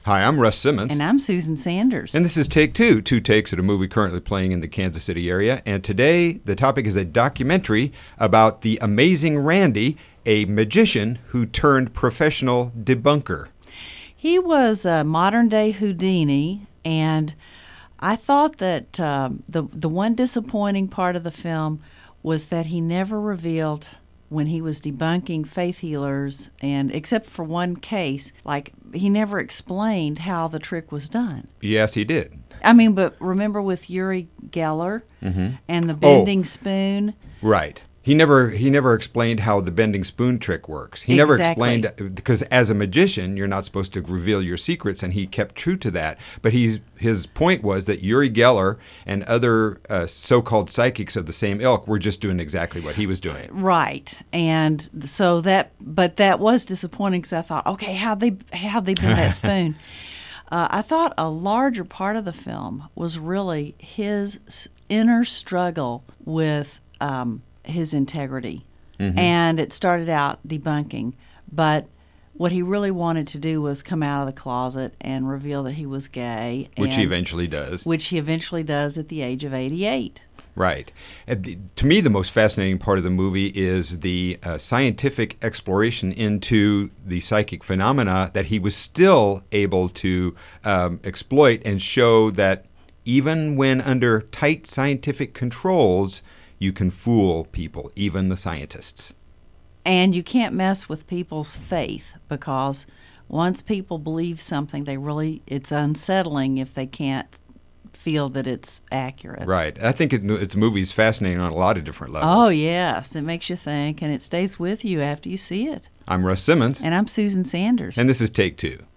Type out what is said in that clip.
Hi, I'm Russ Simmons. And I'm Susan Sanders. And this is Take Two, two takes at a movie currently playing in the Kansas City area. And today, the topic is a documentary about the amazing Randy, a magician who turned professional debunker. He was a modern-day Houdini, and I thought that the one disappointing part of the film was that he never revealed when he was debunking faith healers, and except for one case, like he never explained how the trick was done. Yes, he did. I mean, but remember with Uri Geller and the bending spoon? Right. He never explained how the bending spoon trick works. He never explained, because as a magician, you're not supposed to reveal your secrets, and he kept true to that. But his point was that Uri Geller and other so-called psychics of the same ilk were just doing exactly what he was doing. Right. And so that was disappointing because I thought, okay, how'd they bend that spoon? I thought a larger part of the film was really his inner struggle with his integrity. And it started out debunking, but what he really wanted to do was come out of the closet and reveal that he was gay. Which he eventually does. Which he eventually does at the age of 88. Right. To me, the most fascinating part of the movie is the scientific exploration into the psychic phenomena that he was still able to exploit and show that even when under tight scientific controls, you can fool people, even the scientists. And you can't mess with people's faith, because once people believe something, it's unsettling if they can't feel that it's accurate. Right. I think it's movie's fascinating on a lot of different levels. Oh, yes. It makes you think, and it stays with you after you see it. I'm Russ Simmons. And I'm Susan Sanders. And this is Take Two.